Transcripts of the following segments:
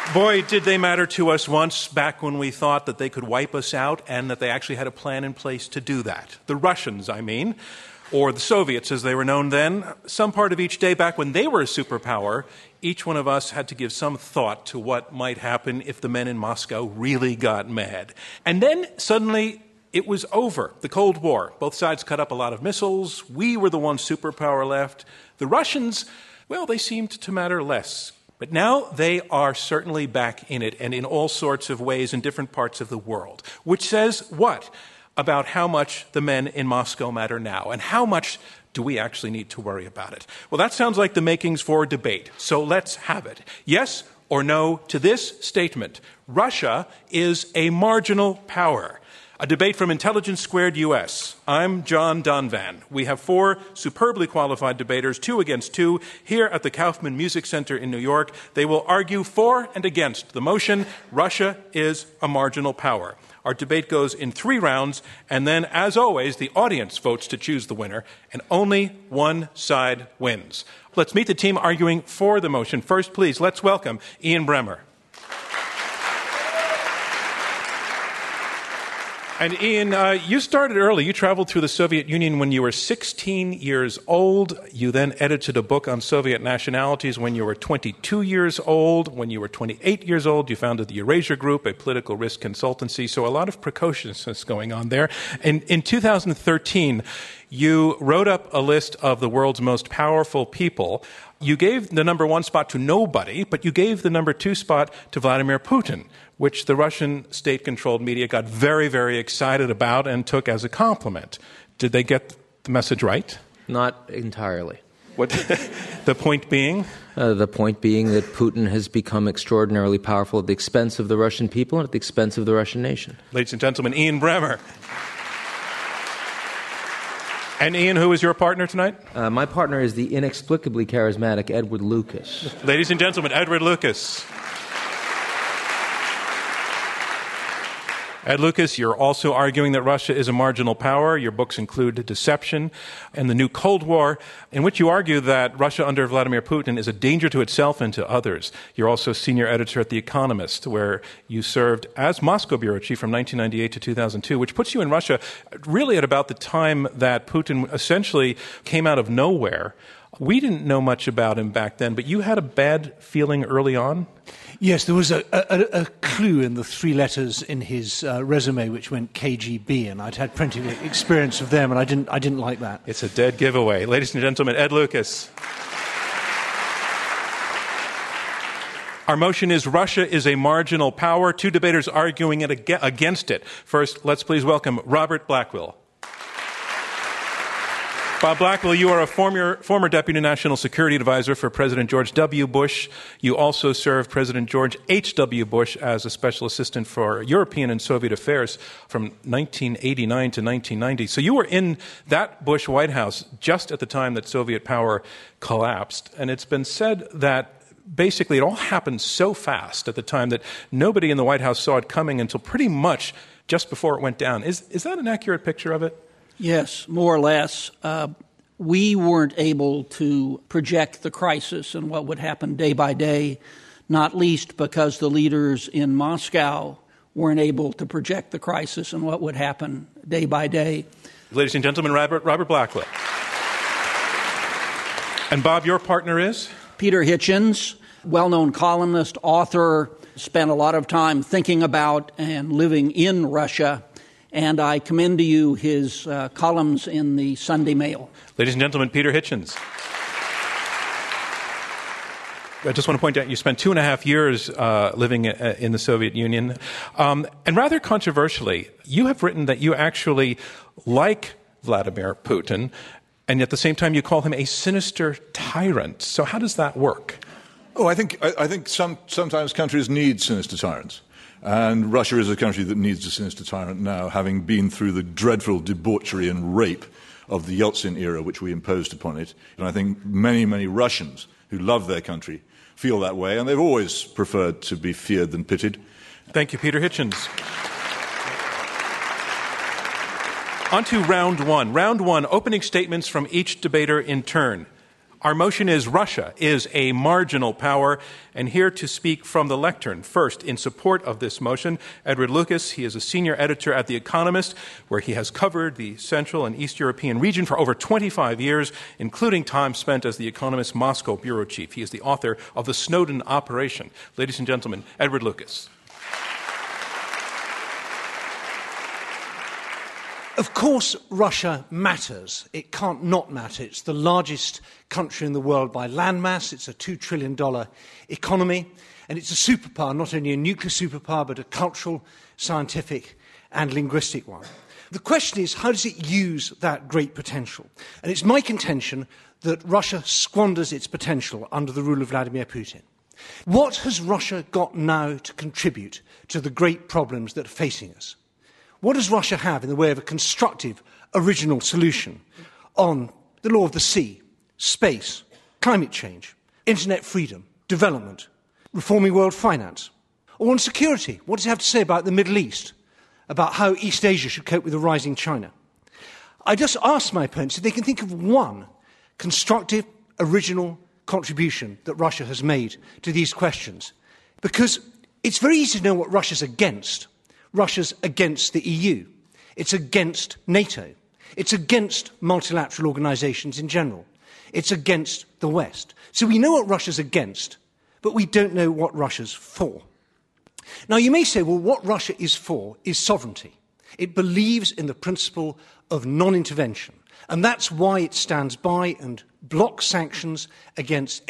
Boy, did they matter to us once, back when we thought that they could wipe us out and that they actually had a plan in place to do that. The Russians, I mean, or the Soviets as they were known then. Some part of each day back when they were a superpower, each one of us had to give some thought to what might happen if the men in Moscow really got mad. And then suddenly it was over, the Cold War. Both sides cut up a lot of missiles. We were the one superpower left. The Russians, well, they seemed to matter less. But now they are certainly back in it, and in all sorts of ways in different parts of the world. Which says what about how much the men in Moscow matter now, and how much do we actually need to worry about it? Well, that sounds like the makings for a debate, so let's have it. Yes or no to this statement: Russia is a marginal power. A debate from Intelligence Squared US. I'm John Donvan. We have 4 superbly qualified debaters, 2 against 2, here at the Kaufman Music Center in New York. They will argue for and against the motion, Russia is a marginal power. Our debate goes in 3 rounds, and then, as always, the audience votes to choose the winner, and only one side wins. Let's meet the team arguing for the motion. First, please, let's welcome Ian Bremmer. And Ian, you started early. You traveled through the Soviet Union when you were 16 years old. You then edited a book on Soviet nationalities when you were 22 years old. When you were 28 years old, you founded the Eurasia Group, a political risk consultancy. So a lot of precociousness going on there. And in 2013, you wrote up a list of the world's most powerful people. You gave the number 1 spot to nobody, but you gave the number 2 spot to Vladimir Putin, which the Russian state-controlled media got very, very excited about and took as a compliment. Did they get the message right? Not entirely. What? The point being? The point being that Putin has become extraordinarily powerful at the expense of the Russian people and at the expense of the Russian nation. Ladies and gentlemen, Ian Bremmer. And Ian, who is your partner tonight? My partner is the inexplicably charismatic Edward Lucas. Ladies and gentlemen, Edward Lucas. Ed Lucas, you're also arguing that Russia is a marginal power. Your books include Deception and the New Cold War, in which you argue that Russia under Vladimir Putin is a danger to itself and to others. You're also senior editor at The Economist, where you served as Moscow bureau chief from 1998 to 2002, which puts you in Russia really at about the time that Putin essentially came out of nowhere. We didn't know much about him back then, but you had a bad feeling early on? Yes, there was a clue in the 3 letters in his resume which went KGB, and I'd had plenty of experience of them, and I didn't like that. It's a dead giveaway. Ladies and gentlemen, Ed Lucas. Our motion is Russia is a marginal power. 2 debaters arguing it against it. First, let's please welcome Robert Blackwill. Bob Blackwill, you are a former Deputy National Security Advisor for President George W. Bush. You also served President George H.W. Bush as a Special Assistant for European and Soviet Affairs from 1989 to 1990. So you were in that Bush White House just at the time that Soviet power collapsed. And it's been said that basically it all happened so fast at the time that nobody in the White House saw it coming until pretty much just before it went down. Is that an accurate picture of it? Yes, more or less. We weren't able to project the crisis and what would happen day by day, not least because the leaders in Moscow weren't able to project the crisis and what would happen day by day. Ladies and gentlemen, Robert Blackwill. And Bob, your partner is? Peter Hitchens, well-known columnist, author, spent a lot of time thinking about and living in Russia. And I commend to you his columns in the Sunday Mail. Ladies and gentlemen, Peter Hitchens. I just want to point out you spent 2.5 years living in the Soviet Union. And rather controversially, you have written that you actually like Vladimir Putin, and at the same time you call him a sinister tyrant. So how does that work? Oh, I think sometimes countries need sinister tyrants. And Russia is a country that needs a sinister tyrant now, having been through the dreadful debauchery and rape of the Yeltsin era, which we imposed upon it. And I think many, many Russians who love their country feel that way, and they've always preferred to be feared than pitied. Thank you, Peter Hitchens. On to round one. Round one, opening statements from each debater in turn. Our motion is Russia is a marginal power. And here to speak from the lectern, first, in support of this motion, Edward Lucas. He is a senior editor at The Economist, where he has covered the Central and East European region for over 25 years, including time spent as The Economist's Moscow bureau chief. He is the author of The Snowden Operation. Ladies and gentlemen, Edward Lucas. Of course, Russia matters. It can't not matter. It's the largest country in the world by landmass. It's a $2 trillion economy. And it's a superpower, not only a nuclear superpower, but a cultural, scientific, and linguistic one. The question is, how does it use that great potential? And it's my contention that Russia squanders its potential under the rule of Vladimir Putin. What has Russia got now to contribute to the great problems that are facing us? What does Russia have in the way of a constructive, original solution on the law of the sea, space, climate change, internet freedom, development, reforming world finance? Or on security? What does it have to say about the Middle East, about how East Asia should cope with a rising China? I just ask my opponents if they can think of one constructive, original contribution that Russia has made to these questions. Because it's very easy to know what Russia's against. Russia's against the EU. It's against NATO. It's against multilateral organisations in general. It's against the West. So we know what Russia's against, but we don't know what Russia's for. Now, you may say, well, what Russia is for is sovereignty. It believes in the principle of non-intervention. And that's why it stands by and blocks sanctions against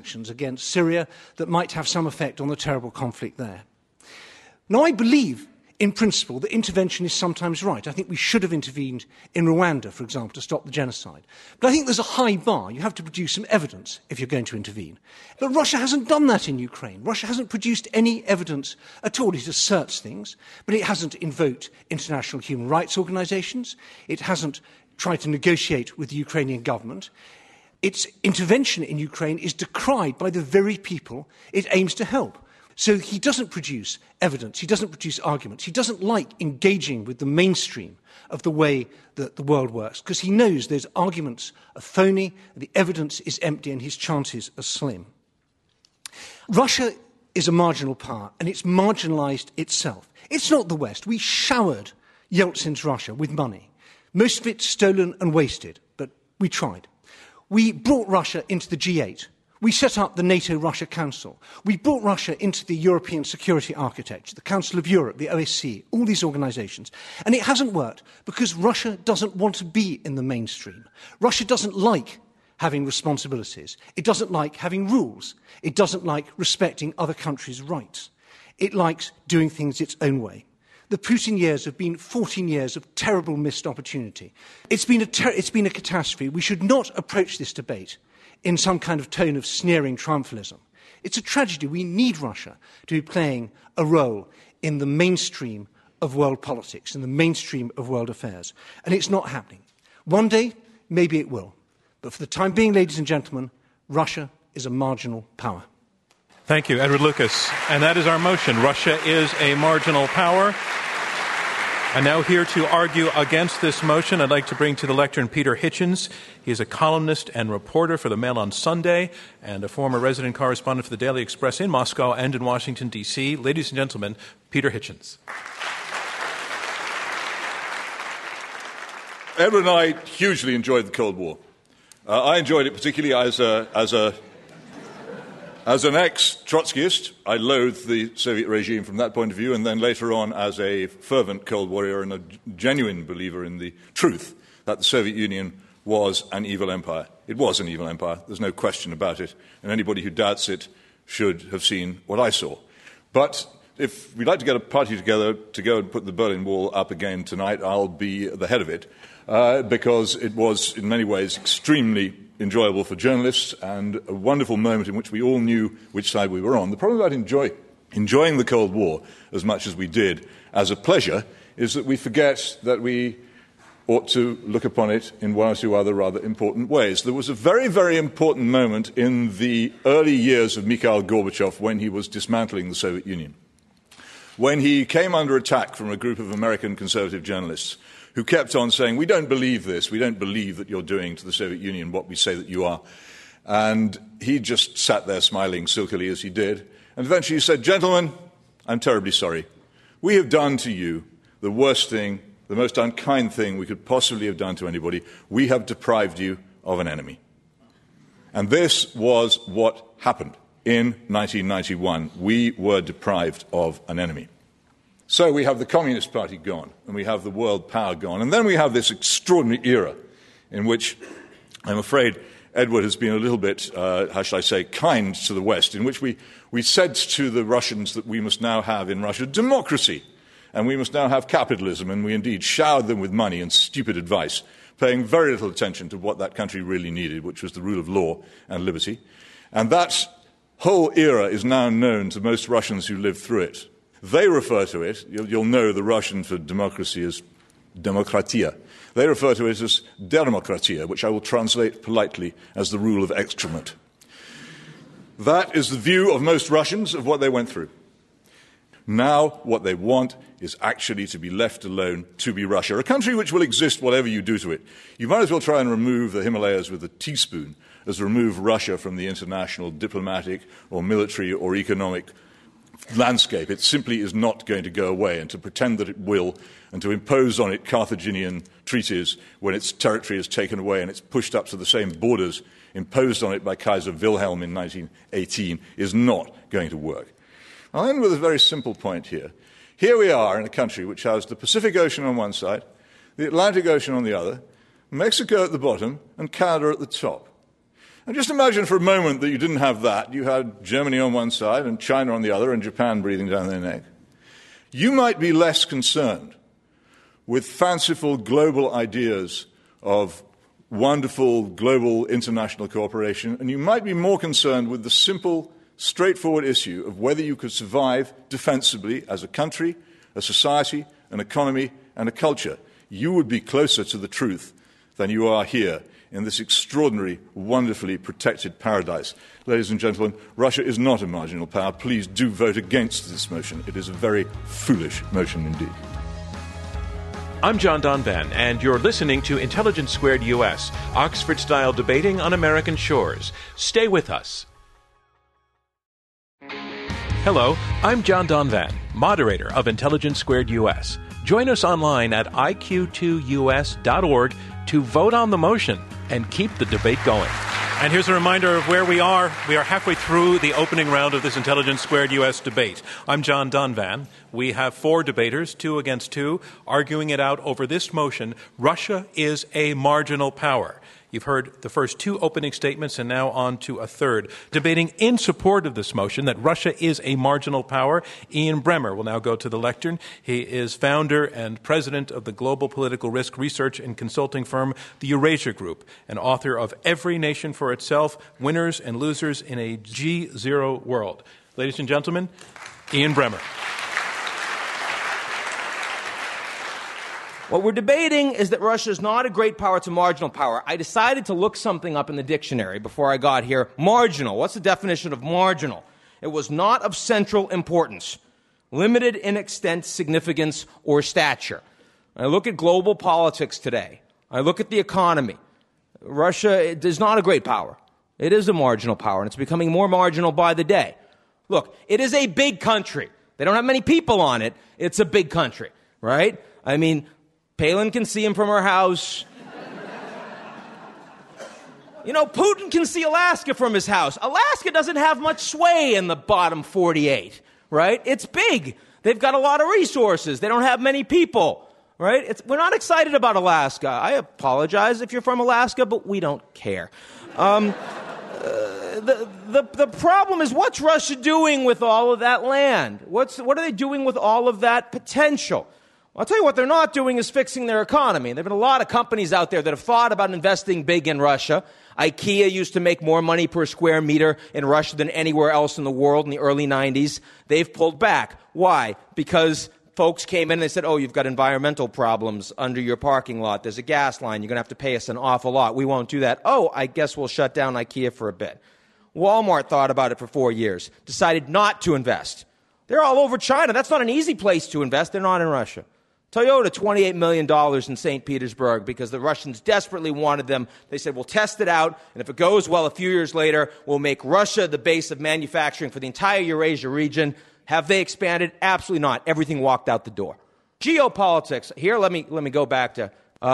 Syria that might have some effect on the terrible conflict there. Now, I believe in principle, that intervention is sometimes right. I think we should have intervened in Rwanda, for example, to stop the genocide. But I think there's a high bar. You have to produce some evidence if you're going to intervene. But Russia hasn't done that in Ukraine. Russia hasn't produced any evidence at all. It asserts things, but it hasn't invoked international human rights organisations. It hasn't tried to negotiate with the Ukrainian government. Its intervention in Ukraine is decried by the very people it aims to help. So he doesn't produce evidence, he doesn't produce arguments, he doesn't like engaging with the mainstream of the way that the world works, because he knows those arguments are phony, the evidence is empty, and his chances are slim. Russia is a marginal power, and it's marginalised itself. It's not the West. We showered Yeltsin's Russia with money, most of it stolen and wasted, but we tried. We brought Russia into the G8. We set up the NATO-Russia Council. We brought Russia into the European Security Architecture, the Council of Europe, the OSCE, all these organisations. And it hasn't worked because Russia doesn't want to be in the mainstream. Russia doesn't like having responsibilities. It doesn't like having rules. It doesn't like respecting other countries' rights. It likes doing things its own way. The Putin years have been 14 years of terrible missed opportunity. It's been a catastrophe. We should not approach this debate in some kind of tone of sneering triumphalism. It's a tragedy. We need Russia to be playing a role in the mainstream of world politics, in the mainstream of world affairs. And it's not happening. One day, maybe it will. But for the time being, ladies and gentlemen, Russia is a marginal power. Thank you, Edward Lucas. And that is our motion. Russia is a marginal power. And now here to argue against this motion, I'd like to bring to the lectern Peter Hitchens. He is a columnist and reporter for the Mail on Sunday and a former resident correspondent for the Daily Express in Moscow and in Washington, D.C. Ladies and gentlemen, Peter Hitchens. Edward and I hugely enjoyed the Cold War. I enjoyed it particularly as an ex-Trotskyist. I loathed the Soviet regime from that point of view, and then later on as a fervent Cold Warrior and a genuine believer in the truth that the Soviet Union was an evil empire. It was an evil empire. There's no question about it, and anybody who doubts it should have seen what I saw. But if we'd like to get a party together to go and put the Berlin Wall up again tonight, I'll be the head of it, because it was in many ways extremely enjoyable for journalists and a wonderful moment in which we all knew which side we were on. The problem about enjoying the Cold War as much as we did as a pleasure is that we forget that we ought to look upon it in one or two other rather important ways. There was a very, very important moment in the early years of Mikhail Gorbachev when he was dismantling the Soviet Union, when he came under attack from a group of American conservative journalists who kept on saying, we don't believe this, we don't believe that you're doing to the Soviet Union what we say that you are. And he just sat there smiling silkily as he did. And eventually he said, "Gentlemen, I'm terribly sorry. We have done to you the worst thing, the most unkind thing we could possibly have done to anybody. We have deprived you of an enemy." And this was what happened in 1991. We were deprived of an enemy. So we have the Communist Party gone, and we have the world power gone. And then we have this extraordinary era in which, I'm afraid, Edward has been a little bit, how shall I say, kind to the West, in which we said to the Russians that we must now have in Russia democracy, and we must now have capitalism, and we indeed showered them with money and stupid advice, paying very little attention to what that country really needed, which was the rule of law and liberty. And that whole era is now known to most Russians who lived through it. They refer to it, you'll know the Russian for democracy is demokratia. They refer to it as dermokratia, which I will translate politely as the rule of excrement. That is the view of most Russians of what they went through. Now what they want is actually to be left alone to be Russia, a country which will exist whatever you do to it. You might as well try and remove the Himalayas with a teaspoon as remove Russia from the international diplomatic or military or economic landscape. It simply is not going to go away, and to pretend that it will and to impose on it Carthaginian treaties when its territory is taken away and it's pushed up to the same borders imposed on it by Kaiser Wilhelm in 1918 is not going to work. I'll end with a very simple point here. Here we are in a country which has the Pacific Ocean on one side, the Atlantic Ocean on the other, Mexico at the bottom, and Canada at the top. And just imagine for a moment that you didn't have that. You had Germany on one side and China on the other and Japan breathing down their neck. You might be less concerned with fanciful global ideas of wonderful global international cooperation, and you might be more concerned with the simple, straightforward issue of whether you could survive defensively as a country, a society, an economy, and a culture. You would be closer to the truth than you are here in this extraordinary, wonderfully protected paradise. Ladies and gentlemen, Russia is not a marginal power. Please do vote against this motion. It is a very foolish motion indeed. I'm John Donvan, and you're listening to Intelligence Squared US, Oxford-style debating on American shores. Stay with us. Hello, I'm John Donvan, moderator of Intelligence Squared US. Join us online at iq2us.org to vote on the motion and keep the debate going. And here's a reminder of where we are. We are halfway through the opening round of this Intelligence Squared U.S. debate. I'm John Donvan. We have 4 debaters, 2 against 2, arguing it out over this motion: Russia is a marginal power. You've heard the first 2 opening statements and now on to a third. Debating in support of this motion that Russia is a marginal power, Ian Bremmer will now go to the lectern. He is founder and president of the global political risk research and consulting firm, the Eurasia Group, and author of Every Nation for Itself, Winners and Losers in a G0 World. Ladies and gentlemen, Ian Bremmer. What we're debating is that Russia is not a great power, it's a marginal power. I decided to look something up in the dictionary before I got here. Marginal. What's the definition of marginal? It was not of central importance, limited in extent, significance, or stature. I look at global politics today. I look at the economy. Russia is not a great power. It is a marginal power, and it's becoming more marginal by the day. Look, it is a big country. They don't have many people on it. It's a big country, right? I mean, Palin can see him from her house. You know, Putin can see Alaska from his house. Alaska doesn't have much sway in the bottom 48, right? It's big. They've got a lot of resources. They don't have many people, right? We're not excited about Alaska. I apologize if you're from Alaska, but we don't care. The problem is, what's Russia doing with all of that land? What are they doing with all of that potential? I'll tell you what they're not doing is fixing their economy. There have been a lot of companies out there that have thought about investing big in Russia. IKEA used to make more money per square meter in Russia than anywhere else in the world in the early 90s. They've pulled back. Why? Because folks came in and they said, oh, you've got environmental problems under your parking lot. There's a gas line. You're going to have to pay us an awful lot. We won't do that. Oh, I guess we'll shut down IKEA for a bit. Walmart thought about it for 4 years, decided not to invest. They're all over China. That's not an easy place to invest. They're not in Russia. Toyota, $28 million in St. Petersburg because the Russians desperately wanted them. They said, we'll test it out, and if it goes well a few years later, we'll make Russia the base of manufacturing for the entire Eurasia region. Have they expanded? Absolutely not. Everything walked out the door. Geopolitics. Here, let me go back to,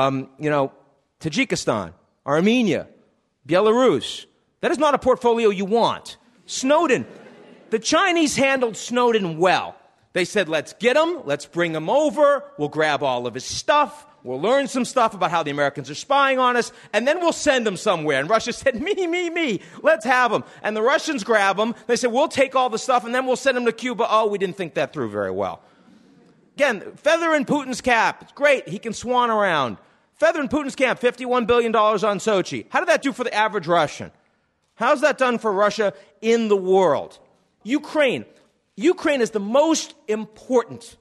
Tajikistan, Armenia, Belarus. That is not a portfolio you want. Snowden. The Chinese handled Snowden well. They said, let's get him, let's bring him over, we'll grab all of his stuff, we'll learn some stuff about how the Americans are spying on us, and then we'll send him somewhere. And Russia said, me, let's have him. And the Russians grab him, they said, we'll take all the stuff, and then we'll send him to Cuba. Oh, we didn't think that through very well. Again, feather in Putin's cap. It's great, he can swan around. Feather in Putin's cap, $51 billion on Sochi. How did that do for the average Russian? How's that done for Russia in the world? Ukraine is the most important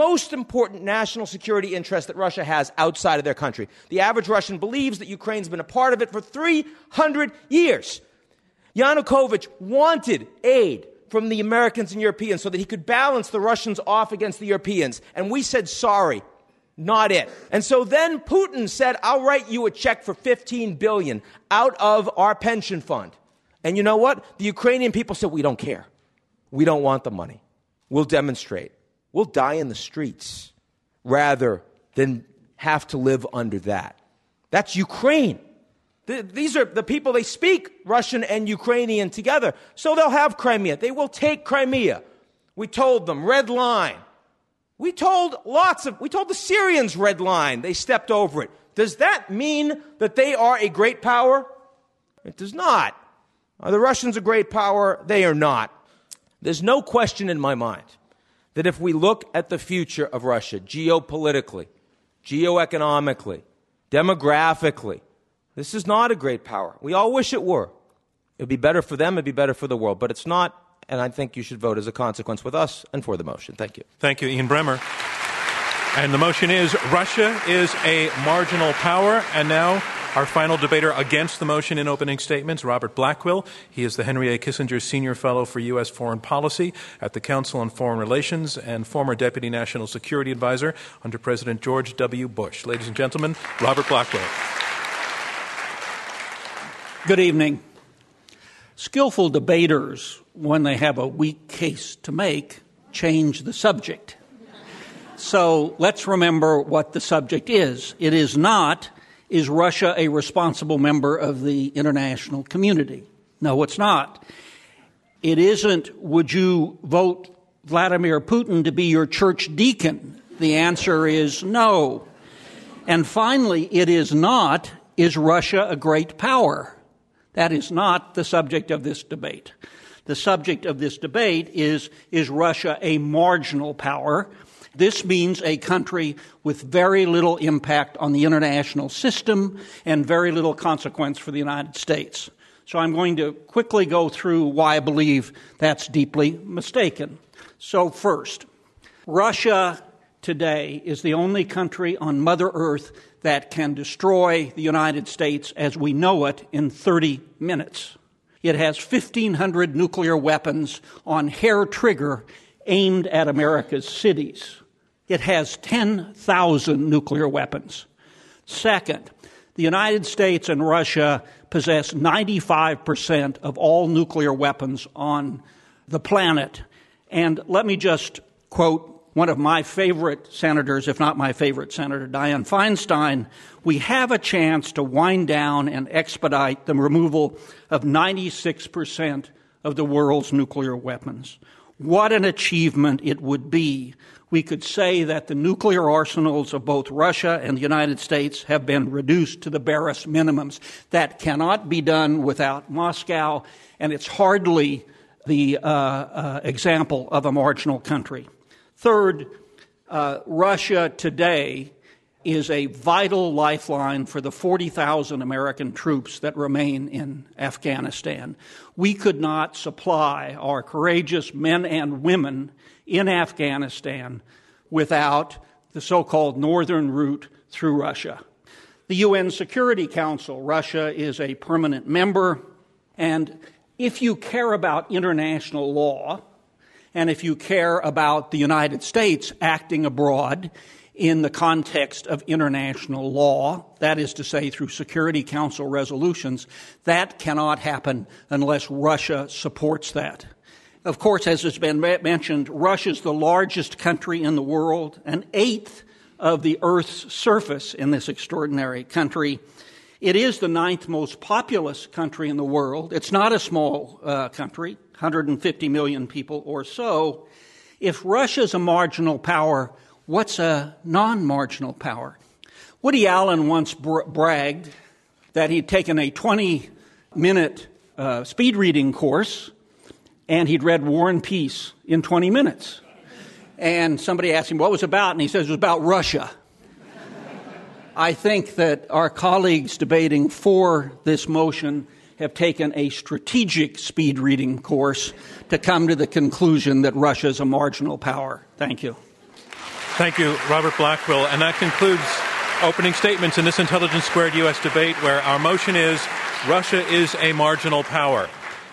national security interest that Russia has outside of their country. The average Russian believes that Ukraine's been a part of it for 300 years. Yanukovych wanted aid from the Americans and Europeans so that he could balance the Russians off against the Europeans. And we said, sorry, not it. And so then Putin said, I'll write you a check for $15 billion out of our pension fund. And you know what? The Ukrainian people said, we don't care. We don't want the money. We'll demonstrate. We'll die in the streets rather than have to live under that. That's Ukraine. These are the people, they speak Russian and Ukrainian together. So they'll have Crimea. They will take Crimea. We told them, red line. We told the Syrians red line. They stepped over it. Does that mean that they are a great power? It does not. Are the Russians a great power? They are not. There's no question in my mind that if we look at the future of Russia geopolitically, geoeconomically, demographically, this is not a great power. We all wish it were. It would be better for them, it would be better for the world, but it's not, and I think you should vote as a consequence with us and for the motion. Thank you. Thank you, Ian Bremmer. And the motion is Russia is a marginal power. And now our final debater against the motion in opening statements, Robert Blackwill. He is the Henry A. Kissinger Senior Fellow for U.S. Foreign Policy at the Council on Foreign Relations and former Deputy National Security Advisor under President George W. Bush. Ladies and gentlemen, Robert Blackwill. Good evening. Skillful debaters, when they have a weak case to make, change the subject. So let's remember what the subject is. It is not, is Russia a responsible member of the international community? No, it's not. It isn't, would you vote Vladimir Putin to be your church deacon? The answer is no. And finally, it is not, is Russia a great power? That is not the subject of this debate. The subject of this debate is Russia a marginal power? This means a country with very little impact on the international system and very little consequence for the United States. So I'm going to quickly go through why I believe that's deeply mistaken. So first, Russia today is the only country on Mother Earth that can destroy the United States as we know it in 30 minutes. It has 1,500 nuclear weapons on hair trigger aimed at America's cities. It has 10,000 nuclear weapons. Second, the United States and Russia possess 95% of all nuclear weapons on the planet. And let me just quote one of my favorite senators, if not my favorite senator, Dianne Feinstein. We have a chance to wind down and expedite the removal of 96% of the world's nuclear weapons. What an achievement it would be. We could say that the nuclear arsenals of both Russia and the United States have been reduced to the barest minimums. That cannot be done without Moscow, and it's hardly the example of a marginal country. Third, Russia today is a vital lifeline for the 40,000 American troops that remain in Afghanistan. We could not supply our courageous men and women in Afghanistan without the so-called northern route through Russia. The UN Security Council, Russia is a permanent member, and if you care about international law, and if you care about the United States acting abroad, in the context of international law, that is to say through Security Council resolutions. That cannot happen unless Russia supports that. Of course, as has been mentioned, Russia is the largest country in the world, an eighth of the Earth's surface in this extraordinary country. It is the ninth most populous country in the world. It's not a small country, 150 million people or so. If Russia's a marginal power, what's a non-marginal power? Woody Allen once bragged that he'd taken a 20-minute speed reading course and he'd read War and Peace in 20 minutes. And somebody asked him what it was about, and he says it was about Russia. I think that our colleagues debating for this motion have taken a strategic speed reading course to come to the conclusion that Russia is a marginal power. Thank you. Thank you, Robert Blackwell. And that concludes opening statements in this Intelligence Squared U.S. debate, where our motion is Russia is a marginal power.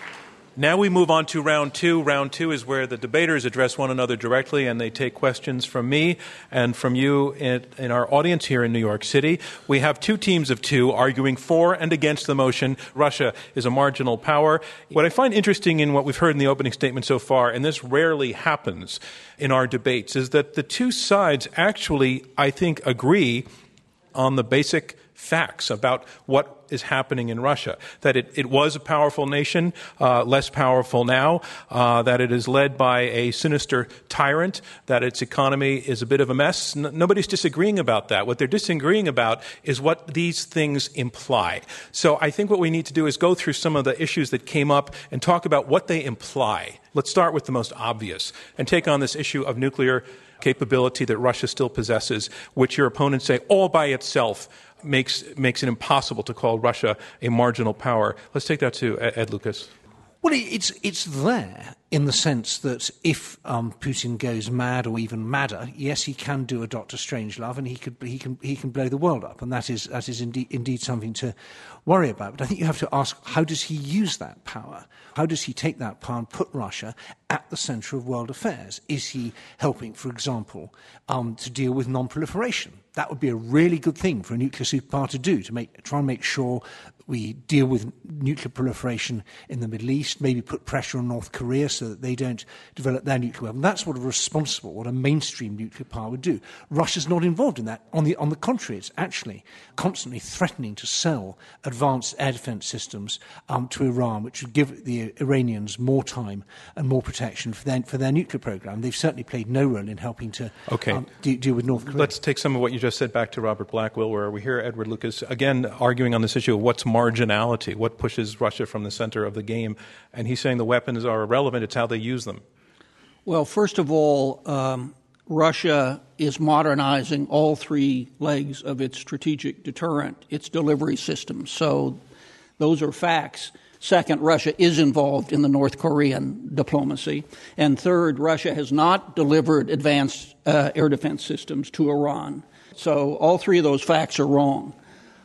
Now we move on to round two. Round two is where the debaters address one another directly, and they take questions from me and from you in our audience here in New York City. We have two teams of two arguing for and against the motion, Russia is a marginal power. What I find interesting in what we've heard in the opening statement so far, and this rarely happens in our debates, is that the two sides actually, I think, agree on the basic facts about what is happening in Russia, that it was a powerful nation, less powerful now, that it is led by a sinister tyrant, that its economy is a bit of a mess. Nobody's disagreeing about that. What they're disagreeing about is what these things imply. So I think what we need to do is go through some of the issues that came up and talk about what they imply. Let's start with the most obvious and take on this issue of nuclear capability that Russia still possesses, which your opponents say all by itself makes it impossible to call Russia a marginal power. Let's take that to Ed Lucas. Well, it's there in the sense that if Putin goes mad or even madder, yes, he can do a Dr. Strangelove, and he can blow the world up, and that is indeed something to worry about. But I think you have to ask, how does he use that power? How does he take that power and put Russia at the centre of world affairs? Is he helping, for example, to deal with non-proliferation? That would be a really good thing for a nuclear superpower to do, to try and make sure we deal with nuclear proliferation in the Middle East, maybe put pressure on North Korea so that they don't develop their nuclear weapon. That's what a mainstream nuclear power would do. Russia's not involved in that. On the contrary, it's actually constantly threatening to sell advanced air defense systems to Iran, which would give the Iranians more time and more protection for their nuclear program. They've certainly played no role in helping to deal with North Korea. Let's take some of what you just said back to Robert Blackwell, where we hear Edward Lucas again arguing on this issue of what's marginality, what pushes Russia from the center of the game. And he's saying the weapons are irrelevant, it's how they use them. Well, first of all, Russia is modernizing all three legs of its strategic deterrent, its delivery systems. So those are facts. Second, Russia is involved in the North Korean diplomacy. And third, Russia has not delivered advanced air defense systems to Iran. So all three of those facts are wrong.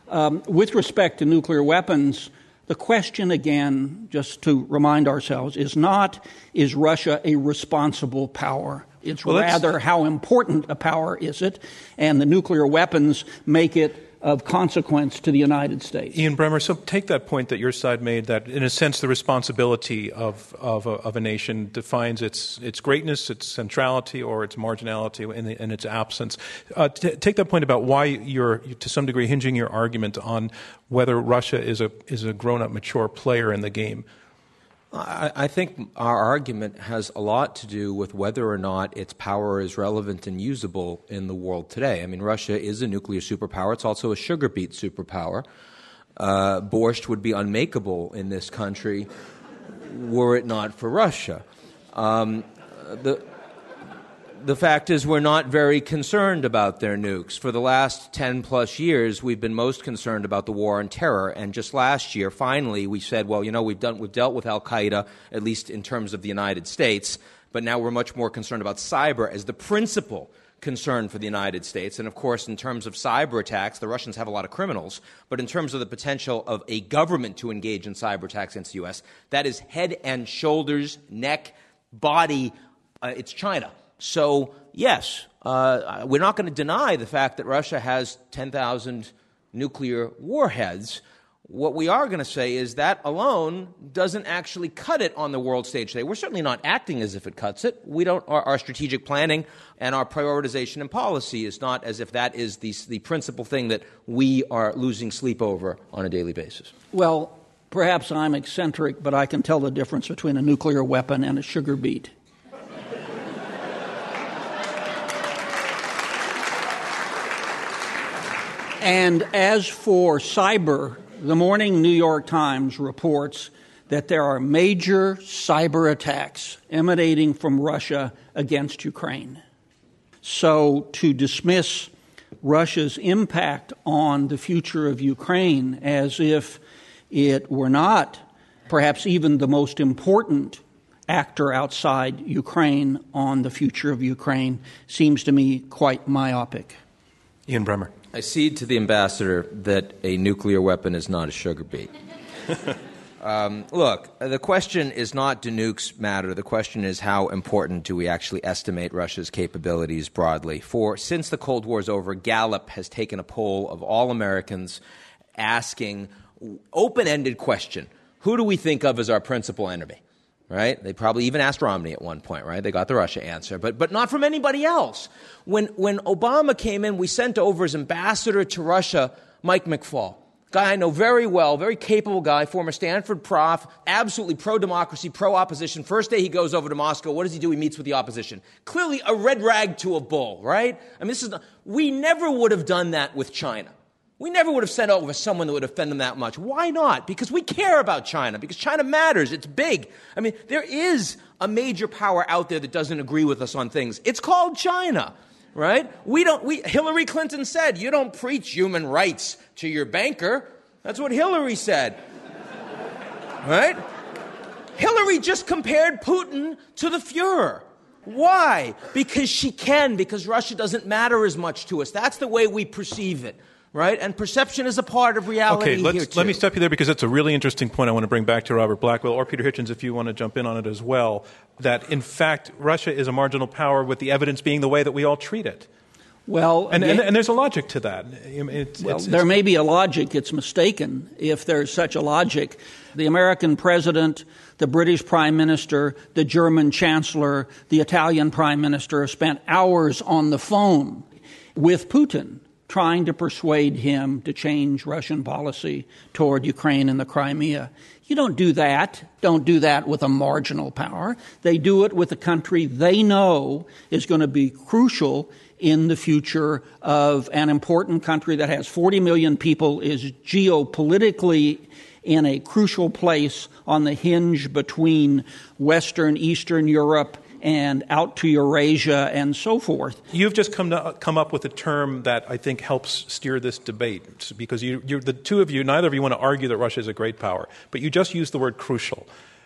With respect to nuclear weapons, the question, again, just to remind ourselves, is not, is Russia a responsible power? It's rather, how important a power is it? And the nuclear weapons make it of consequence to the United States. Ian Bremmer, so take that point that your side made, that in a sense the responsibility of a nation defines its greatness, its centrality, or its marginality in its absence. Take that point about why you're, to some degree, hinging your argument on whether Russia is a grown-up, mature player in the game. I think our argument has a lot to do with whether or not its power is relevant and usable in the world today. I mean, Russia is a nuclear superpower. It's also a sugar beet superpower. Borscht would be unmakeable in this country were it not for Russia. The fact is we're not very concerned about their nukes. For the last 10-plus years, we've been most concerned about the war on terror. And just last year, finally, we said, well, we've dealt with al-Qaeda, at least in terms of the United States, but now we're much more concerned about cyber as the principal concern for the United States. And, of course, in terms of cyber attacks, the Russians have a lot of criminals, but in terms of the potential of a government to engage in cyber attacks against the U.S., that is head and shoulders, neck, body, it's China. So, yes, we're not going to deny the fact that Russia has 10,000 nuclear warheads. What we are going to say is that alone doesn't actually cut it on the world stage today. We're certainly not acting as if it cuts it. Our strategic planning and our prioritization and policy is not as if that is the principal thing that we are losing sleep over on a daily basis. Well, perhaps I'm eccentric, but I can tell the difference between a nuclear weapon and a sugar beet. And as for cyber, the morning New York Times reports that there are major cyber attacks emanating from Russia against Ukraine. So to dismiss Russia's impact on the future of Ukraine as if it were not perhaps even the most important actor outside Ukraine on the future of Ukraine seems to me quite myopic. Ian Bremmer. I cede to the ambassador that a nuclear weapon is not a sugar beet. Look, the question is not do nukes matter. The question is how important do we actually estimate Russia's capabilities broadly. Since the Cold War is over, Gallup has taken a poll of all Americans asking open-ended question, who do we think of as our principal enemy? Right? They probably even asked Romney at one point, right? They got the Russia answer, but not from anybody else. When Obama came in, we sent over as ambassador to Russia Mike McFaul, guy I know very well, very capable guy, former Stanford prof, absolutely pro-democracy, pro-opposition. First day he goes over to Moscow, what does he do? He meets with the opposition. Clearly a red rag to a bull, right? I mean, we never would have done that with China. We never would have sent over someone that would offend them that much. Why not? Because we care about China, because China matters. It's big. I mean, there is a major power out there that doesn't agree with us on things. It's called China, right? Hillary Clinton said, you don't preach human rights to your banker. That's what Hillary said, right? Hillary just compared Putin to the Fuhrer. Why? Because she can, because Russia doesn't matter as much to us. That's the way we perceive it. Right? And perception is a part of reality here, too. Let me stop you there because that's a really interesting point I want to bring back to Robert Blackwell or Peter Hitchens if you want to jump in on it as well, that, in fact, Russia is a marginal power with the evidence being the way that we all treat it. Well, and there's a logic to that. There may be a logic. It's mistaken if there's such a logic. The American president, the British prime minister, the German chancellor, the Italian prime minister have spent hours on the phone with Putin, trying to persuade him to change Russian policy toward Ukraine and the Crimea. You don't do that. Don't do that with a marginal power. They do it with a country they know is going to be crucial in the future of an important country that has 40 million people, is geopolitically in a crucial place on the hinge between Western, Eastern Europe, and out to Eurasia and so forth. You've just come up with a term that I think helps steer this debate, because you're the two of you, neither of you want to argue that Russia is a great power, but you just used the word crucial.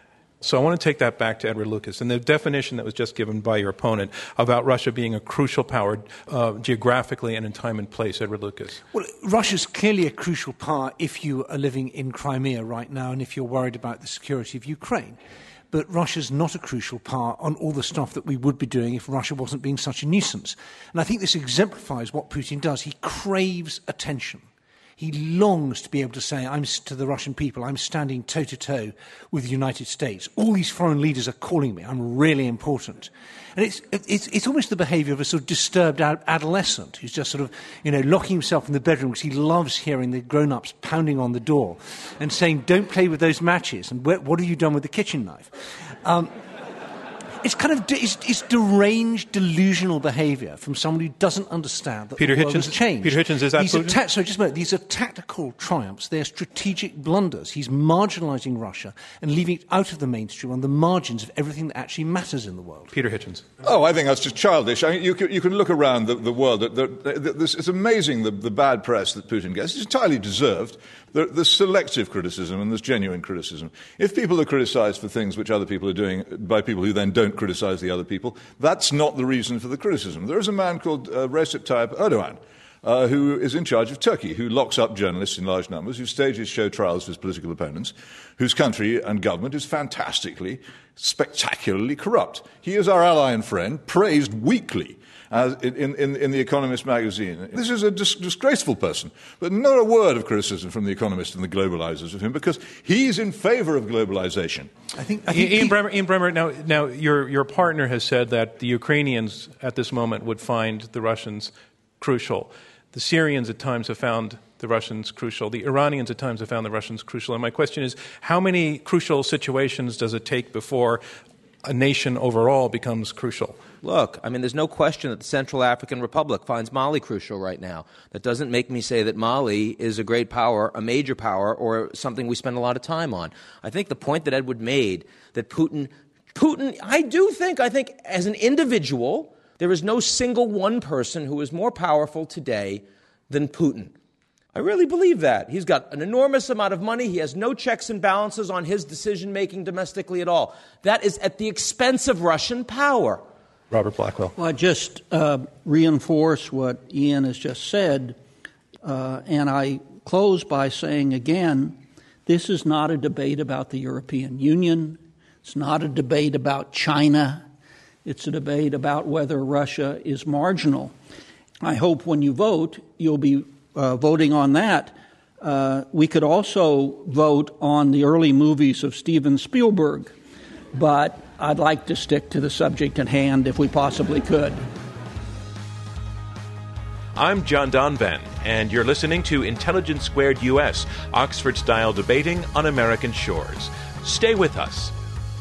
So I want to take that back to Edward Lucas and the definition that was just given by your opponent about Russia being a crucial power geographically and in time and place. Edward Lucas. Well, Russia's clearly a crucial power if you are living in Crimea right now and if you're worried about the security of Ukraine. But Russia's not a crucial power on all the stuff that we would be doing if Russia wasn't being such a nuisance. And I think this exemplifies what Putin does. He craves attention. He longs to be able to say, to the Russian people, I'm standing toe-to-toe with the United States. All these foreign leaders are calling me. I'm really important. And it's almost the behaviour of a sort of disturbed adolescent who's just sort of, locking himself in the bedroom because he loves hearing the grown-ups pounding on the door and saying, don't play with those matches, and what have you done with the kitchen knife? It's kind of it's deranged, delusional behaviour from someone who doesn't understand that the world has changed. Peter Hitchens, is that Putin? These are tactical triumphs. They are strategic blunders. He's marginalising Russia and leaving it out of the mainstream on the margins of everything that actually matters in the world. Peter Hitchens. Oh, I think that's just childish. I mean, you can look around the world. It's amazing the bad press that Putin gets. It's entirely deserved. There's selective criticism and there's genuine criticism. If people are criticised for things which other people are doing by people who then don't criticise the other people, that's not the reason for the criticism. There is a man called Recep Tayyip Erdogan, who is in charge of Turkey, who locks up journalists in large numbers, who stages show trials for his political opponents, whose country and government is fantastically, spectacularly corrupt. He is our ally and friend, praised weekly in The Economist magazine. This is a disgraceful person, but not a word of criticism from The Economist and the globalizers of him, because he's in favor of globalization. I think Ian Bremmer, now your partner has said that the Ukrainians at this moment would find the Russians crucial. The Syrians at times have found the Russians crucial. The Iranians at times have found the Russians crucial. And my question is, how many crucial situations does it take before a nation overall becomes crucial? Look, I mean, there's no question that the Central African Republic finds Mali crucial right now. That doesn't make me say that Mali is a great power, a major power, or something we spend a lot of time on. I think the point that Edward made, that Putin, I think as an individual, there is no single one person who is more powerful today than Putin. I really believe that. He's got an enormous amount of money. He has no checks and balances on his decision-making domestically at all. That is at the expense of Russian power. Robert Blackwell. Well, I just reinforce what Ian has just said, and I close by saying again, this is not a debate about the European Union. It's not a debate about China. It's a debate about whether Russia is marginal. I hope when you vote, you'll be voting on that. We could also vote on the early movies of Steven Spielberg, but I'd like to stick to the subject at hand if we possibly could. I'm John Donvan, and you're listening to Intelligence Squared US, Oxford-style debating on American shores. Stay with us.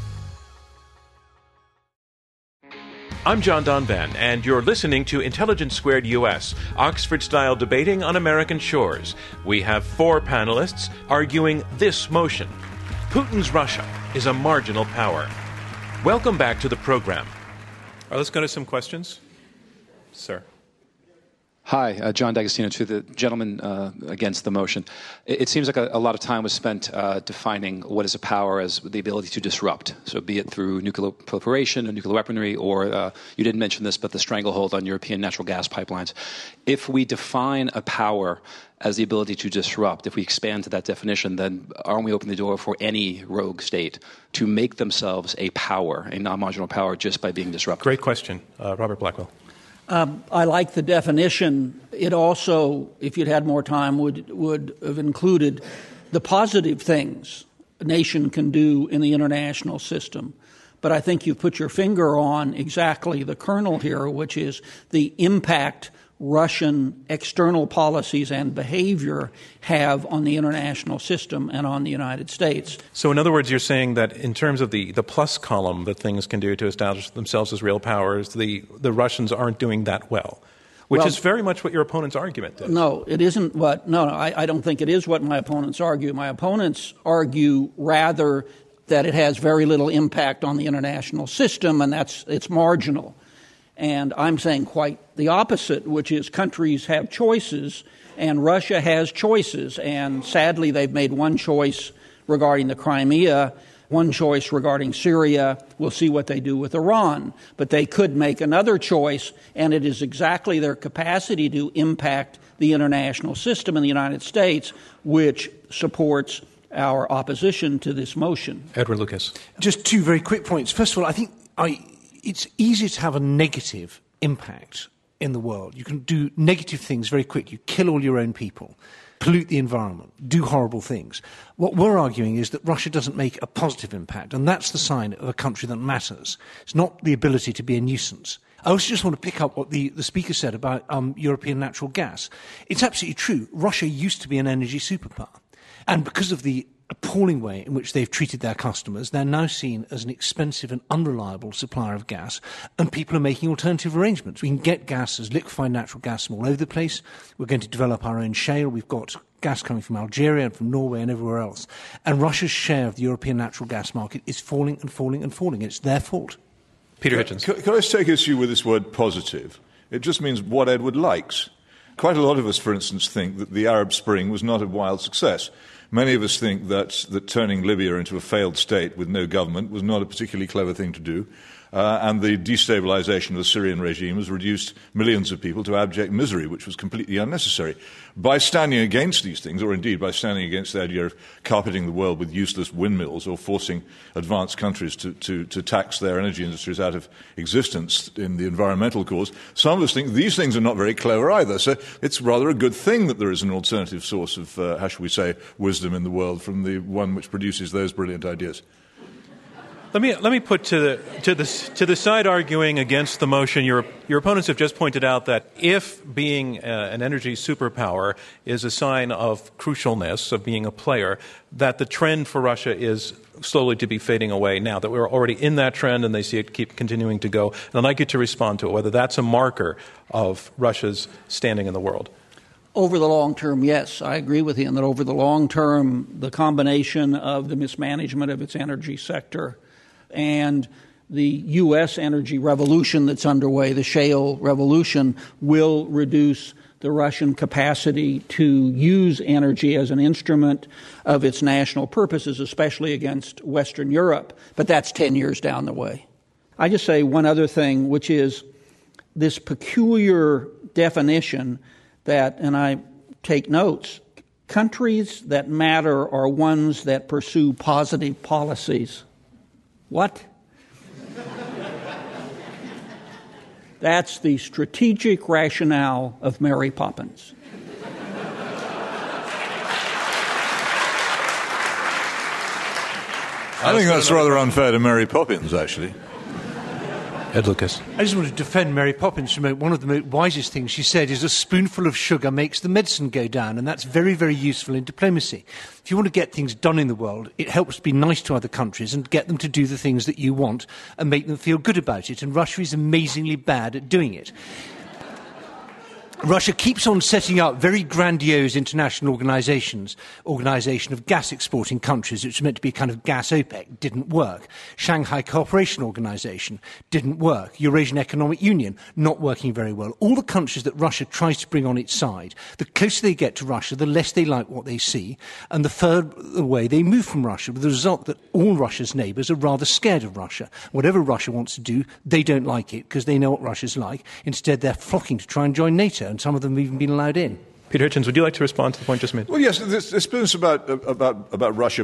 I'm John Donvan, and you're listening to Intelligence Squared US, Oxford-style debating on American shores. We have 4 panelists arguing this motion: Putin's Russia is a marginal power. Welcome back to the program. All right, let's go to some questions. Sir. Hi, John D'Agostino, to the gentleman against the motion. It seems like a lot of time was spent defining what is a power as the ability to disrupt, so be it through nuclear proliferation or nuclear weaponry, or you didn't mention this, but the stranglehold on European natural gas pipelines. If we define a power as the ability to disrupt, if we expand to that definition, then aren't we opening the door for any rogue state to make themselves a power, a non-marginal power, just by being disruptive? Great question. Robert Blackwell. I like the definition. It also, if you'd had more time, would have included the positive things a nation can do in the international system. But I think you've put your finger on exactly the kernel here, which is the impact Russian external policies and behavior have on the international system and on the United States. So in other words, you're saying that in terms of the plus column that things can do to establish themselves as real powers, the Russians aren't doing that well, which is very much what your opponent's argument is. No, it isn't what – no, I don't think it is what my opponents argue. My opponents argue rather that it has very little impact on the international system, and it's marginal. And I'm saying quite the opposite, which is countries have choices, and Russia has choices. And sadly, they've made one choice regarding the Crimea, one choice regarding Syria. We'll see what they do with Iran. But they could make another choice, and it is exactly their capacity to impact the international system in the United States which supports our opposition to this motion. Edward Lucas. Just 2 very quick points. First of all, I think it's easy to have a negative impact in the world. You can do negative things very quick. You kill all your own people, pollute the environment, do horrible things. What we're arguing is that Russia doesn't make a positive impact, and that's the sign of a country that matters. It's not the ability to be a nuisance. I also just want to pick up what the speaker said about European natural gas. It's absolutely true. Russia used to be an energy superpower. And because of the appalling way in which they've treated their customers, they're now seen as an expensive and unreliable supplier of gas, and people are making alternative arrangements. We can get gas as liquefied natural gas from all over the place. We're going to develop our own shale. We've got gas coming from Algeria and from Norway and everywhere else. And Russia's share of the European natural gas market is falling and falling and falling. It's their fault. Peter Hitchens. Can I take issue with this word positive? It just means what Edward likes. Quite a lot of us, for instance, think that the Arab Spring was not a wild success. Many of us think that turning Libya into a failed state with no government was not a particularly clever thing to do. And the destabilization of the Syrian regime has reduced millions of people to abject misery, which was completely unnecessary. By standing against these things, or indeed by standing against the idea of carpeting the world with useless windmills or forcing advanced countries to tax their energy industries out of existence in the environmental cause, some of us think these things are not very clever either. So it's rather a good thing that there is an alternative source of, how shall we say, wisdom in the world from the one which produces those brilliant ideas. Let me put to the side arguing against the motion. Your opponents have just pointed out that if being an energy superpower is a sign of crucialness, of being a player, that the trend for Russia is slowly to be fading away now, that we're already in that trend and they see it keep continuing to go. And I'd like you to respond to it, whether that's a marker of Russia's standing in the world. Over the long term, yes, I agree with him that over the long term, the combination of the mismanagement of its energy sector and the U.S. energy revolution that's underway, the shale revolution, will reduce the Russian capacity to use energy as an instrument of its national purposes, especially against Western Europe. But that's 10 years down the way. I just say one other thing, which is this peculiar definition that, and I take notes, countries that matter are ones that pursue positive policies. What? That's the strategic rationale of Mary Poppins. I think that's rather unfair to Mary Poppins, actually. Ed Lucas. I just want to defend Mary Poppins for a moment. One of the most wisest things she said is a spoonful of sugar makes the medicine go down, and that's very, very useful in diplomacy. If you want to get things done in the world, it helps to be nice to other countries and get them to do the things that you want and make them feel good about it, and Russia is amazingly bad at doing it. Russia keeps on setting up very grandiose international organisation of gas exporting countries, which was meant to be a kind of gas OPEC, didn't work. Shanghai Cooperation Organisation didn't work. Eurasian Economic Union, not working very well. All the countries that Russia tries to bring on its side, the closer they get to Russia, the less they like what they see, and the further away they move from Russia, with the result that all Russia's neighbours are rather scared of Russia. Whatever Russia wants to do, they don't like it, because they know what Russia's like. Instead, they're flocking to try and join NATO, and some of them have even been allowed in. Peter Hitchens, would you like to respond to the point just made? Well, yes, this business about Russia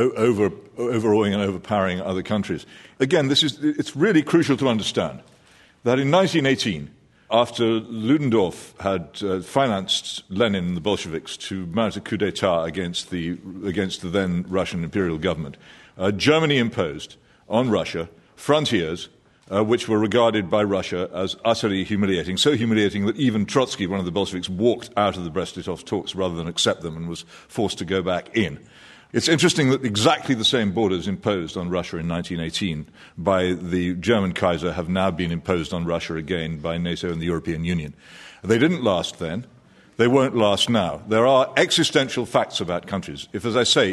overawing and overpowering other countries. Again, it's really crucial to understand that in 1918, after Ludendorff had financed Lenin and the Bolsheviks to mount a coup d'etat against the then Russian imperial government, Germany imposed on Russia frontiers which were regarded by Russia as utterly humiliating, so humiliating that even Trotsky, one of the Bolsheviks, walked out of the Brest-Litovsk talks rather than accept them and was forced to go back in. It's interesting that exactly the same borders imposed on Russia in 1918 by the German Kaiser have now been imposed on Russia again by NATO and the European Union. They didn't last then. They won't last now. There are existential facts about countries. If, as I say,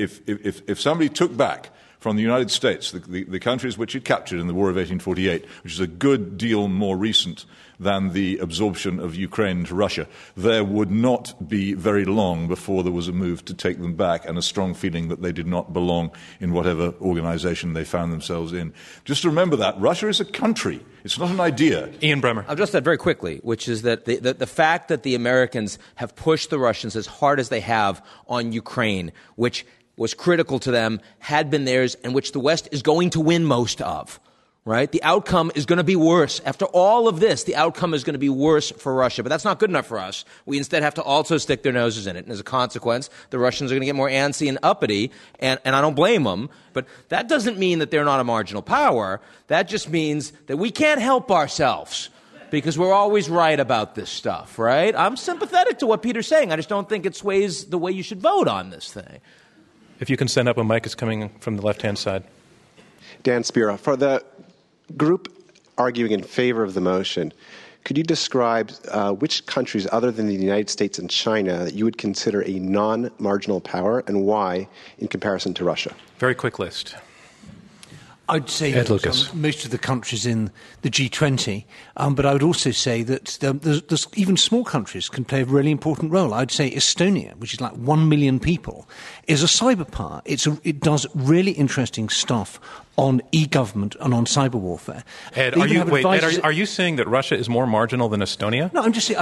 if somebody took back from the United States, the countries which it captured in the War of 1848, which is a good deal more recent than the absorption of Ukraine into Russia, there would not be very long before there was a move to take them back and a strong feeling that they did not belong in whatever organization they found themselves in. Just remember that. Russia is a country. It's not an idea. Ian Bremmer. I'll just add very quickly, which is that the fact that the Americans have pushed the Russians as hard as they have on Ukraine, which was critical to them, had been theirs, and which the West is going to win most of, right? The outcome is going to be worse. After all of this, the outcome is going to be worse for Russia. But that's not good enough for us. We instead have to also stick their noses in it. And as a consequence, the Russians are going to get more antsy and uppity, and I don't blame them. But that doesn't mean that they're not a marginal power. That just means that we can't help ourselves, because we're always right about this stuff, right? I'm sympathetic to what Peter's saying. I just don't think it sways the way you should vote on this thing. If you can stand up, a mic is coming from the left-hand side. Dan Spira, for the group arguing in favor of the motion, could you describe which countries other than the United States and China that you would consider a non-marginal power and why in comparison to Russia? Very quick list. I'd say Ed Lucas. Most of the countries in the G20, but I would also say that there's even small countries can play a really important role. I'd say Estonia, which is like 1 million people, is a cyber power. It does really interesting stuff on e-government and on cyber warfare. Ed, are you saying that Russia is more marginal than Estonia? No, I'm just saying.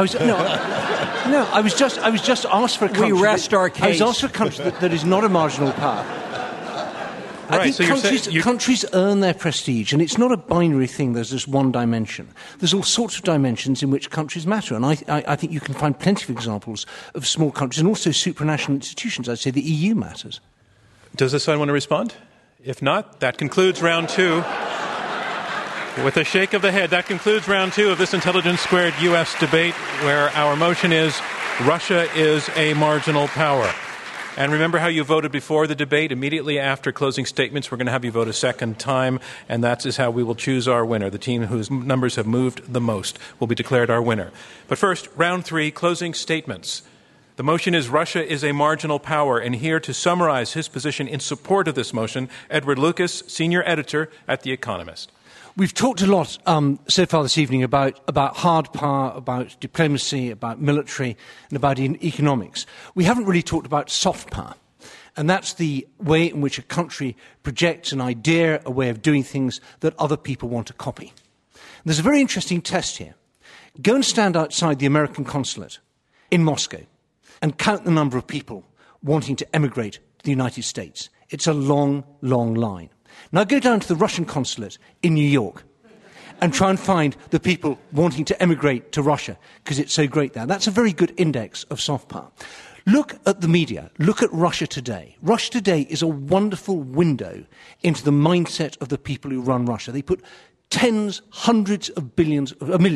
I was just asked for a country. We rest our case. I was asked for a country that is not a marginal power. I think countries earn their prestige, and it's not a binary thing. There's just one dimension. There's all sorts of dimensions in which countries matter, and I think you can find plenty of examples of small countries and also supranational institutions. I'd say the EU matters. Does this side want to respond? If not, that concludes round two. With a shake of the head, that concludes round two of this Intelligence Squared U.S. debate, where our motion is Russia is a marginal power. And remember how you voted before the debate. Immediately after closing statements, we're going to have you vote a second time, and that is how we will choose our winner. The team whose numbers have moved the most will be declared our winner. But first, round three, closing statements. The motion is Russia is a marginal power, and here to summarize his position in support of this motion, Edward Lucas, senior editor at The Economist. We've talked a lot so far this evening about hard power, about diplomacy, about military, and about economics. We haven't really talked about soft power. And that's the way in which a country projects an idea, a way of doing things that other people want to copy. And there's a very interesting test here. Go and stand outside the American consulate in Moscow and count the number of people wanting to emigrate to the United States. It's a long, long line. Now go down to the Russian consulate in New York and try and find the people wanting to emigrate to Russia because it's so great there. That's a very good index of soft power. Look at the media. Look at Russia Today. Russia Today is a wonderful window into the mindset of the people who run Russia. They put tens, hundreds of millions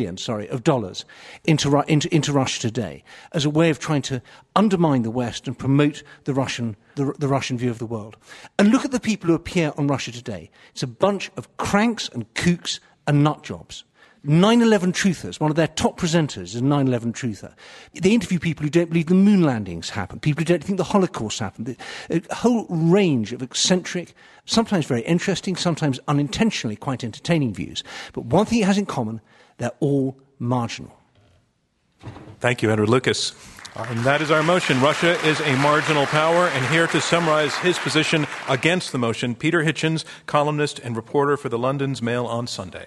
of dollars into Russia Today as a way of trying to undermine the West and promote the Russian view of the world. And look at the people who appear on Russia Today. It's a bunch of cranks and kooks and nut jobs. 9/11 Truthers, one of their top presenters is a 9/11 Truther. They interview people who don't believe the moon landings happened, people who don't think the Holocaust happened, a whole range of eccentric, sometimes very interesting, sometimes unintentionally quite entertaining views. But one thing it has in common, they're all marginal. Thank you, Edward Lucas. And that is our motion. Russia is a marginal power. And here to summarize his position against the motion, Peter Hitchens, columnist and reporter for the London's Mail on Sunday.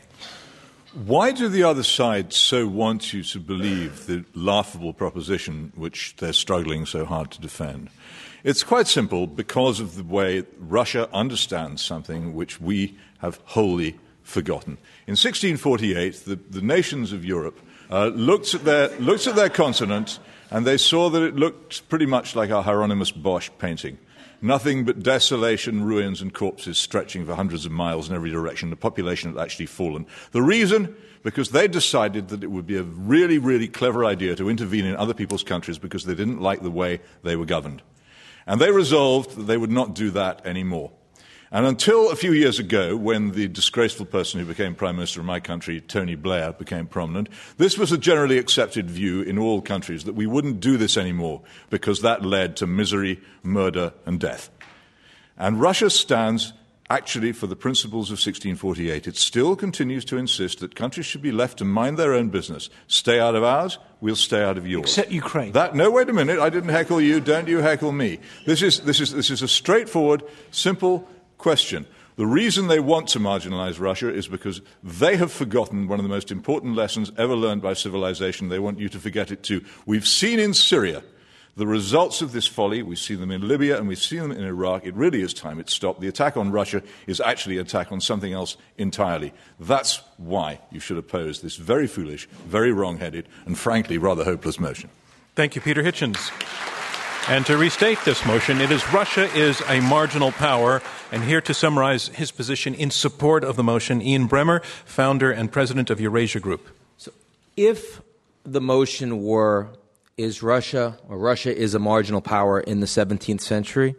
Why do the other side so want you to believe the laughable proposition which they're struggling so hard to defend? It's quite simple, because of the way Russia understands something which we have wholly forgotten. In 1648, the nations of Europe looked at their continent, and they saw that it looked pretty much like a Hieronymus Bosch painting. Nothing but desolation, ruins, and corpses stretching for hundreds of miles in every direction. The population had actually fallen. The reason? Because they decided that it would be a really, really clever idea to intervene in other people's countries because they didn't like the way they were governed. And they resolved that they would not do that anymore. And until a few years ago, when the disgraceful person who became Prime Minister of my country, Tony Blair, became prominent, this was a generally accepted view in all countries, that we wouldn't do this anymore because that led to misery, murder, and death. And Russia stands actually for the principles of 1648. It still continues to insist that countries should be left to mind their own business. Stay out of ours, we'll stay out of yours. Except Ukraine. No, wait a minute. I didn't heckle you. Don't you heckle me. This is a straightforward, simple question. The reason they want to marginalize Russia is because they have forgotten one of the most important lessons ever learned by civilization. They want you to forget it too. We've seen in Syria the results of this folly. We've seen them in Libya and we've seen them in Iraq. It really is time it stopped. The attack on Russia is actually an attack on something else entirely. That's why you should oppose this very foolish, very wrong-headed, and frankly rather hopeless motion. Thank you, Peter Hitchens. And to restate this motion, it is Russia is a marginal power. And here to summarize his position in support of the motion, Ian Bremmer, founder and president of Eurasia Group. So if the motion were, is Russia is a marginal power in the 17th century,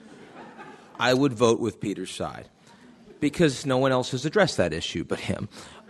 I would vote with Peter's side, because no one else has addressed that issue but him.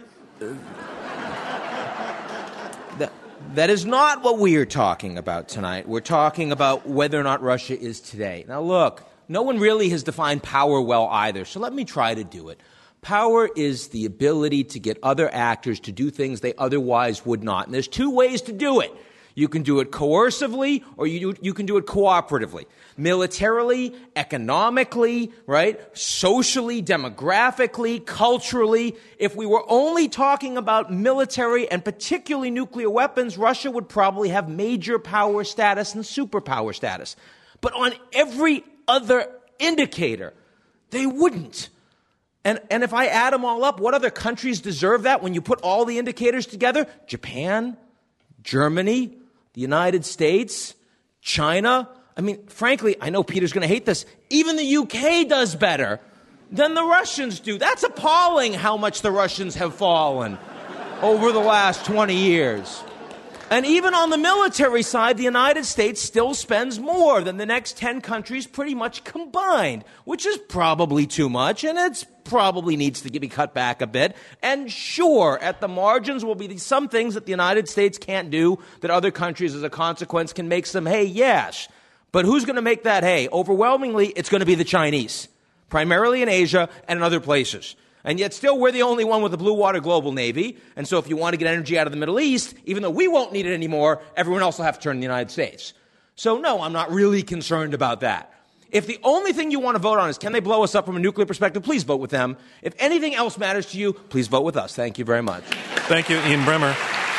That is not what we are talking about tonight. We're talking about whether or not Russia is today. Now, look, no one really has defined power well either, so let me try to do it. Power is the ability to get other actors to do things they otherwise would not. And there's two ways to do it. You can do it coercively or you can do it cooperatively. Militarily, economically, right? Socially, demographically, culturally. If we were only talking about military and particularly nuclear weapons, Russia would probably have major power status and superpower status. But on every other indicator, they wouldn't. And if I add them all up, what other countries deserve that when you put all the indicators together? Japan, Germany, the United States, China. I mean, frankly, I know Peter's going to hate this. Even the UK does better than the Russians do. That's appalling how much the Russians have fallen over the last 20 years. And even on the military side, the United States still spends more than the next 10 countries pretty much combined, which is probably too much, and it probably needs to be cut back a bit. And sure, at the margins will be some things that the United States can't do that other countries as a consequence can make some hay, yes. But who's going to make that hay? Overwhelmingly, it's going to be the Chinese, primarily in Asia and in other places. And yet still, we're the only one with a blue water global navy. And so if you want to get energy out of the Middle East, even though we won't need it anymore, everyone else will have to turn to the United States. So no, I'm not really concerned about that. If the only thing you want to vote on is can they blow us up from a nuclear perspective, please vote with them. If anything else matters to you, please vote with us. Thank you very much. Thank you, Ian Bremmer.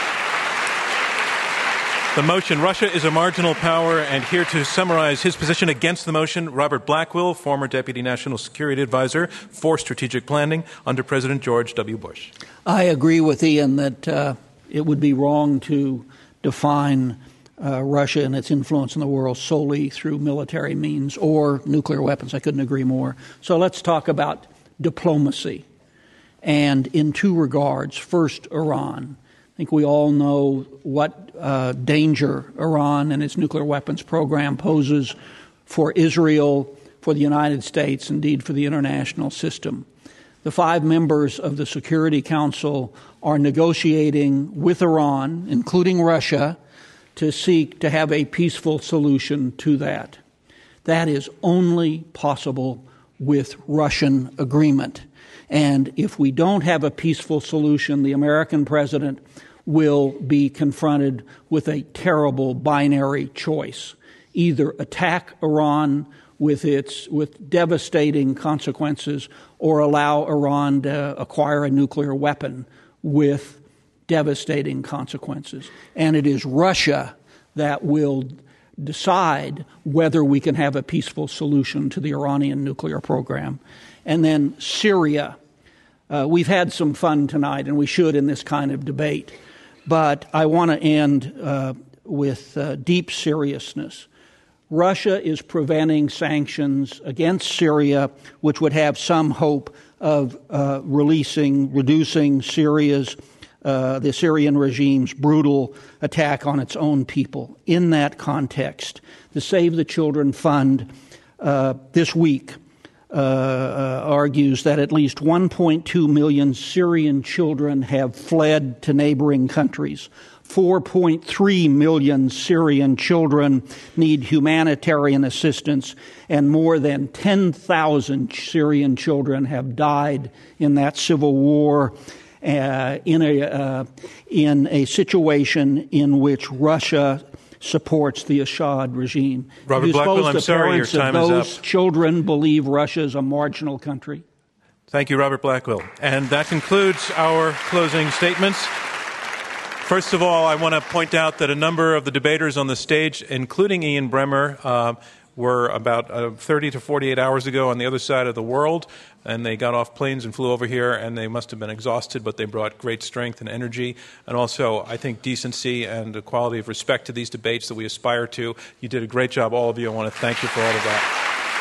The motion, Russia is a marginal power, and here to summarize his position against the motion, Robert Blackwell, former Deputy National Security Advisor for Strategic Planning under President George W. Bush. I agree with Ian that it would be wrong to define Russia and its influence in the world solely through military means or nuclear weapons. I couldn't agree more. So let's talk about diplomacy. And in two regards. First, Iran. I think we all know what danger Iran and its nuclear weapons program poses for Israel, for the United States, indeed for the international system. The 5 members of the Security Council are negotiating with Iran, including Russia, to seek to have a peaceful solution to that. That is only possible with Russian agreement. And if we don't have a peaceful solution, the American president will be confronted with a terrible binary choice. Either attack Iran with devastating consequences or allow Iran to acquire a nuclear weapon with devastating consequences. And it is Russia that will decide whether we can have a peaceful solution to the Iranian nuclear program. And then Syria. We've had some fun tonight, and we should in this kind of debate. But I want to end with deep seriousness. Russia is preventing sanctions against Syria, which would have some hope of reducing Syria's the Syrian regime's brutal attack on its own people. In that context, the Save the Children Fund this week argues that at least 1.2 million Syrian children have fled to neighboring countries. 4.3 million Syrian children need humanitarian assistance, and more than 10,000 Syrian children have died in that civil war in a situation in which Russia supports the Assad regime. Robert Blackwell, I'm sorry, your time is up. Those children believe Russia is a marginal country. Thank you, Robert Blackwell. And that concludes our closing statements. First of all, I want to point out that a number of the debaters on the stage, including Ian Bremmer, were about 30 to 48 hours ago on the other side of the world, and they got off planes and flew over here, and they must have been exhausted, but they brought great strength and energy, and also, I think, decency and a quality of respect to these debates that we aspire to. You did a great job, all of you. I want to thank you for all of that.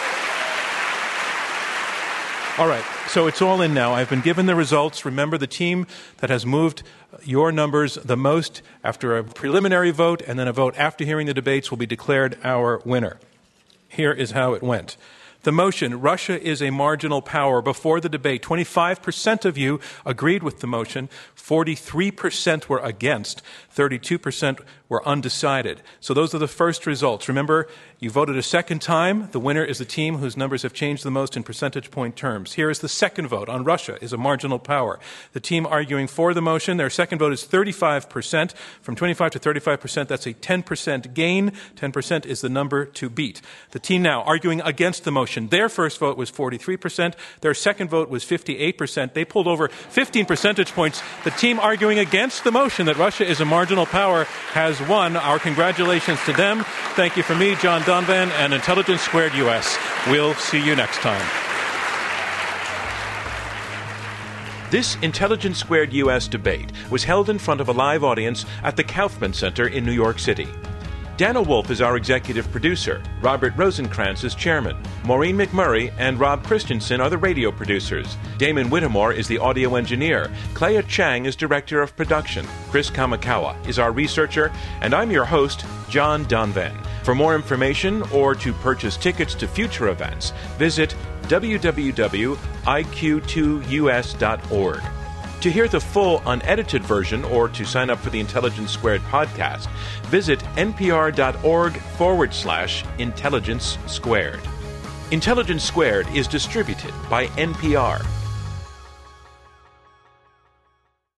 All right, so it's all in now. I've been given the results. Remember, the team that has moved your numbers the most after a preliminary vote and then a vote after hearing the debates will be declared our winner. Here is how it went. The motion, Russia is a marginal power, before the debate, 25% of you agreed with the motion, 43% were against, 32% were were undecided. So those are the first results. Remember, you voted a second time. The winner is the team whose numbers have changed the most in percentage point terms. Here is the second vote on Russia is a marginal power. The team arguing for the motion, their second vote is 35%. From 25 to 35%, that's a 10% gain. 10% is the number to beat. The team now arguing against the motion, their first vote was 43%. Their second vote was 58%. They pulled over 15 percentage points. The team arguing against the motion that Russia is a marginal power has won. Our congratulations to them. Thank you from me, John Donvan, and Intelligence Squared US. We'll see you next time. This Intelligence Squared US debate was held in front of a live audience at the Kaufman Center in New York City. Dana Wolf is our executive producer. Robert Rosenkrantz is chairman. Maureen McMurray and Rob Christensen are the radio producers. Damon Whittemore is the audio engineer. Clea Chang is director of production. Chris Kamikawa is our researcher. And I'm your host, John Donvan. For more information or to purchase tickets to future events, visit www.iq2us.org. To hear the full unedited version or to sign up for the Intelligence Squared podcast, visit npr.org/Intelligence Squared. Intelligence Squared is distributed by NPR.